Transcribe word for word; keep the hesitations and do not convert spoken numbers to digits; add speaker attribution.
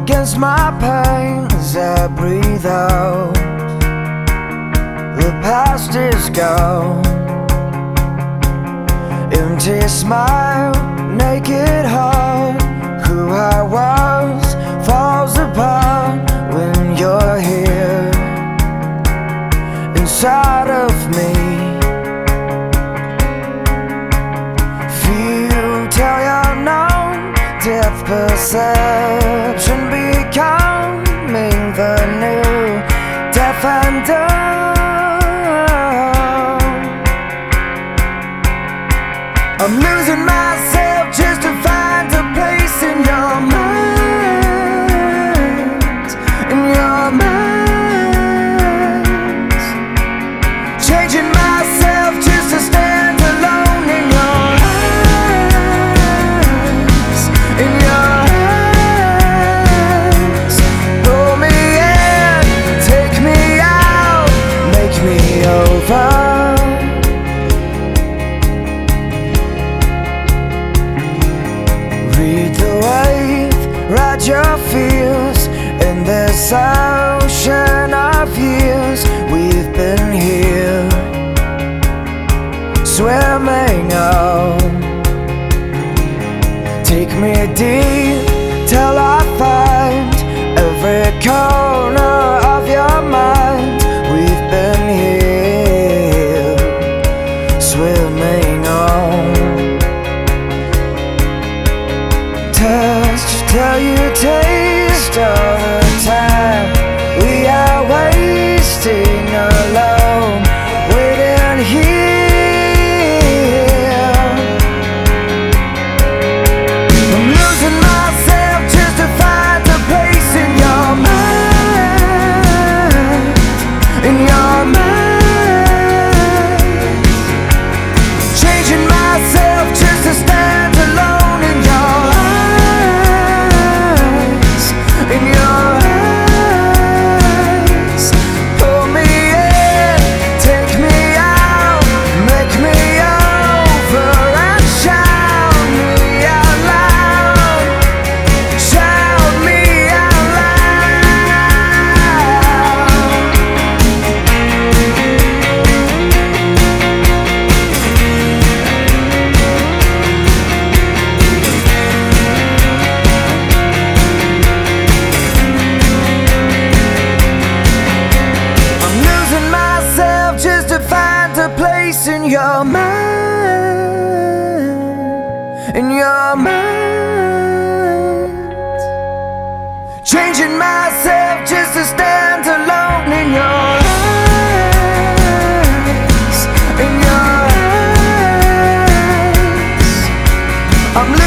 Speaker 1: against my pain as I breathe out. The past is gone. Empty smile, naked heart. Who I was falls apart when you're here inside of me. Feel till you're known. Death perception becoming the new deaf and dumb. I'm losing myself just to find a place in your mind, in your mind. Changing myself just to stand alone in your eyes, in your eyes. Pull me in, take me out, make me over. Read the wave, ride your fears in this ocean of years. We've been here, swimming on. Take me deep till I find every corner of your mind. We've been here, swimming on. Touch till you taste all the time we are wasting alone, waiting here. I'm losing myself just to find a place in your mind, in your mind. Changing myself just to stand alone in your in your eyes. Pull me in, take me out, make me over, and shout me out loud, shout me out just to find a place in your mind, in your mind. Changing myself just to stand alone in your eyes, in your eyes. I'm